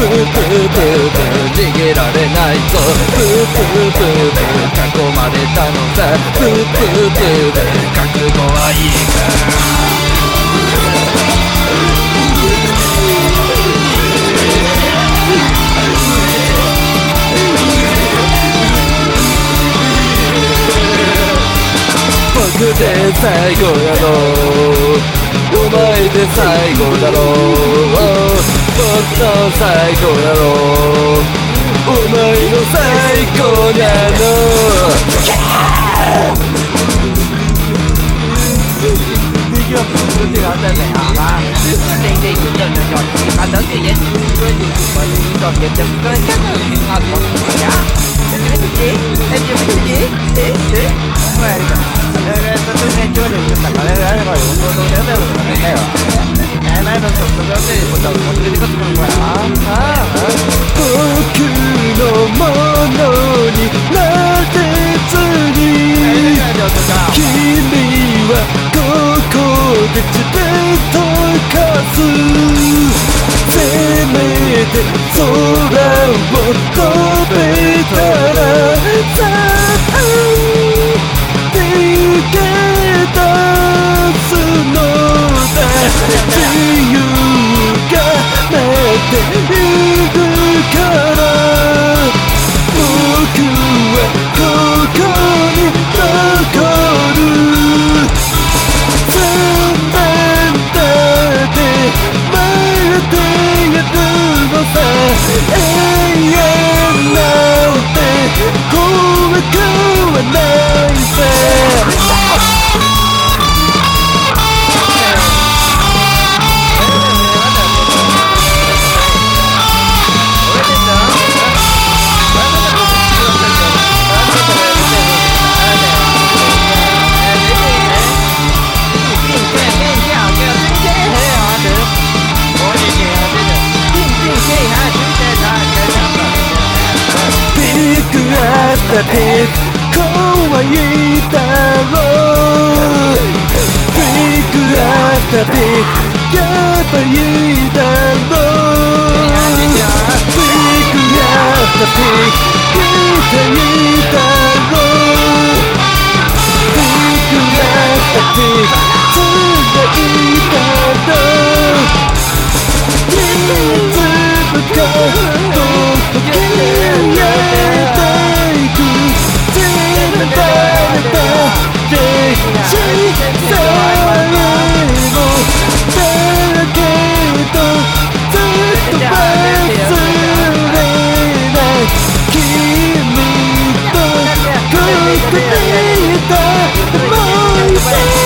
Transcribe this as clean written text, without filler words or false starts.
ブーブーブーブー逃げられないぞブーブーブーブー囲まれたのさブーブーブーブー覚悟はいいか僕で最後やろうお前で最後だろう僕の最後やろうお前の最後やろう这个真美啊！这有这个叫他等这也歌就我这叫也这歌真的挺好听呀！哎，这不是哎，这对面就是有那个有都真的没有，来都这里不走，我这个怎么过啊？ 僕のものになれずに君はここで地べとかすせめて空を飛べたらさあ逃げ出すのだ自由が待っているから僕はここに残る3年だって待ってやるのさ永遠なんて怖くはないさだって怖いだろうビッグアッターでやばいだろうビッグアッターで痛いだろうビッグアッターで辛いだろういつもかどこかや君とここでいた思い出